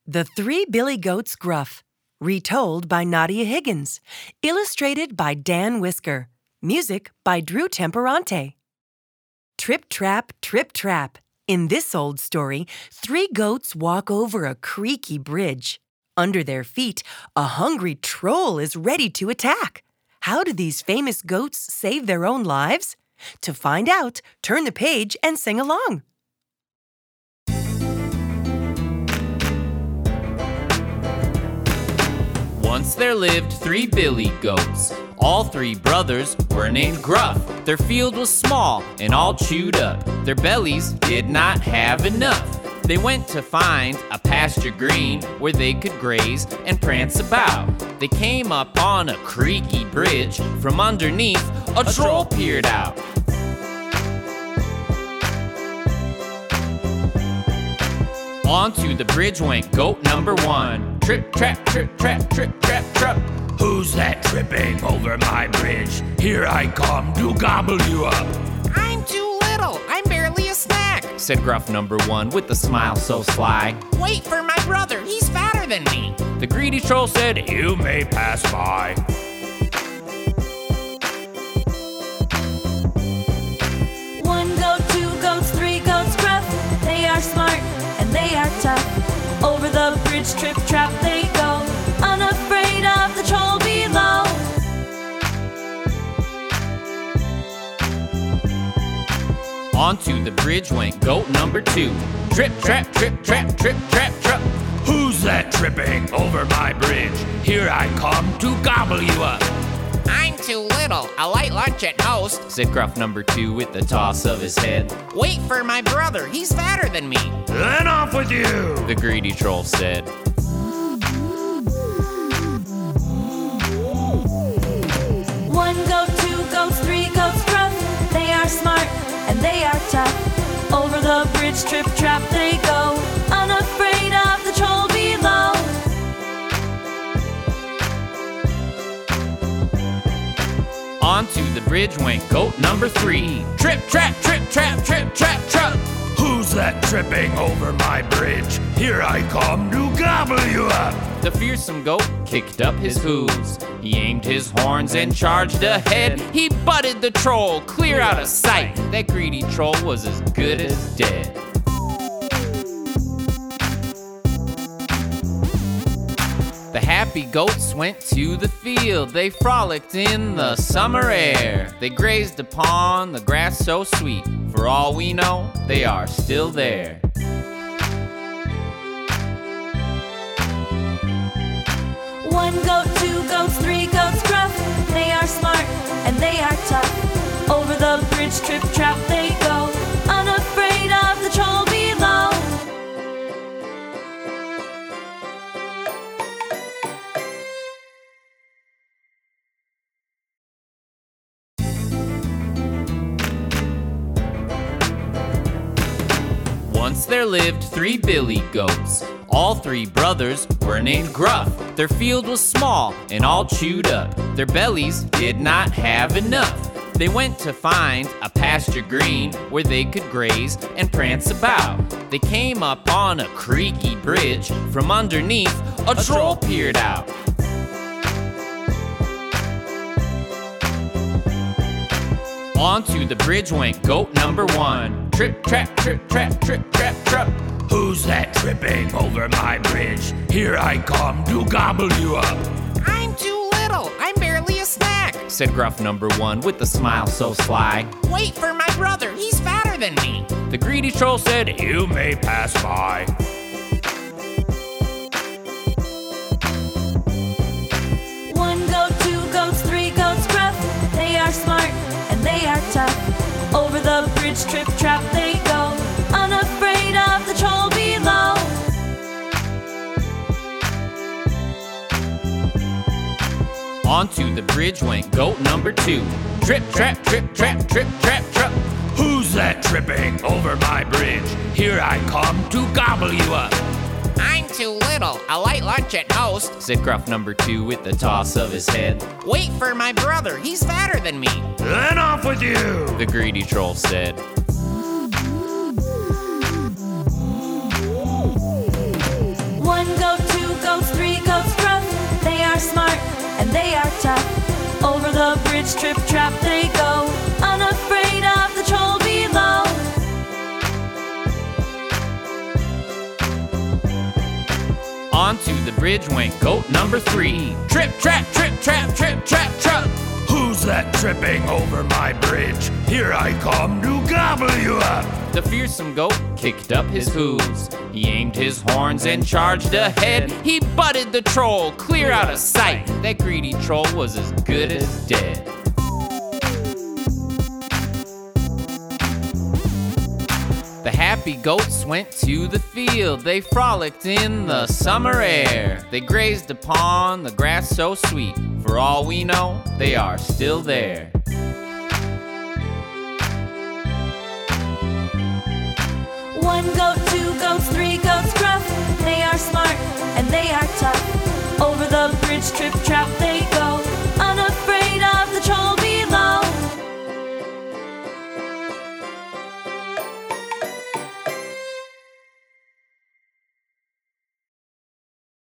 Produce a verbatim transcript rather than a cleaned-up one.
The Three Billy Goats Gruff, retold by Nadia Higgins, illustrated by Dan Whisker, music by Drew Temperante. Trip, trap, trip, trap. In this old story, three goats walk over a creaky bridge. Under their feet, a hungry troll is ready to attack. How do these famous goats save their own lives? To find out, turn the page and sing along. Once there lived three billy goats. All three brothers were named Gruff. Their field was small and all chewed up. Their bellies did not have enough. They went to find a pasture green where they could graze and prance about. They came up on a creaky bridge. From underneath, a, a troll peered out. Onto the bridge went goat number one. Trip, trap, trip, trap, trip, trap, trap. Who's that tripping over my bridge? Here I come to gobble you up. I'm too little, I'm barely a snack, said Gruff number one with a smile so sly. Wait for my brother, he's fatter than me. The greedy troll said, you may pass by. One goat, two goats, three goats, Gruff. They are smart and they are tough. Over the bridge, trip, trap, they go, unafraid of the troll below. Onto the bridge went goat number two. Trip, trap, trip, trap, trip, trap, trap. Who's that tripping over my bridge? Here I come to gobble you up. I'm too little, a light lunch at most, said Gruff number two with a toss of his head. Wait for my brother, he's fatter than me. Then off with you, the greedy troll said. One goat, two goats, three goats, Gruff. They are smart and they are tough. Over the bridge, trip, trap, they go, unafraid of the troll below. Onto the bridge went goat number three. Trip, trap, trip, trap, trip, trap, trap. Who's that tripping over my bridge? Here I come to gobble you up. The fearsome goat kicked up his hooves. He aimed his horns and charged ahead. He butted the troll clear out of sight. That greedy troll was as good as dead. The happy goats went to the field. They frolicked in the summer air. They grazed upon the grass so sweet. For all we know, they are still there. One goat, two goats, three goats, Gruff. They are smart and they are tough. Over the bridge, trip, trap, they go, unafraid of the troll below. Once there lived three billy goats. All three brothers were named Gruff. Their field was small and all chewed up. Their bellies did not have enough. They went to find a pasture green where they could graze and prance about. They came up on a creaky bridge. From underneath, a, a troll peered out. Onto the bridge went goat number one. Trip, trap, trip, trap, trip, trap, trap. Who's that tripping over my bridge? Here I come to gobble you up. I'm too little, I'm barely a snack, said Gruff number one with a smile so sly. Wait for my brother, he's fatter than me. The greedy troll said, you may pass by. One goat, two goats, three goats, Gruff. They are smart and they are tough. Over the bridge, trip, trap, they go, unafraid of the troll below. Onto the bridge went goat number two. Trip, trap, trip, trap, trip, trap, trap. Who's that tripping over my bridge? Here I come to gobble you up. I'm too little, a light lunch at most, said Gruff number two with a toss of his head. Wait for my brother, he's fatter than me. Then off with you, the greedy troll said. One goat, and they are tough. Over the bridge, trip, trap, they go, unafraid of the troll below. Onto the bridge went goat number three. Trip, trap, trip, trap, trip, trap, trap. Who's that tripping over my bridge? Here I come to gobble you up. The fearsome goat kicked up his hooves. He aimed his horns and charged ahead. He butted the troll clear out of sight. That greedy troll was as good as dead. The happy goats went to the field. They frolicked in the summer air. They grazed upon the grass so sweet. For all we know, they are still there. One goat, two goats, three goats gruff. They are smart and they are tough. Over the bridge, trip, trap, they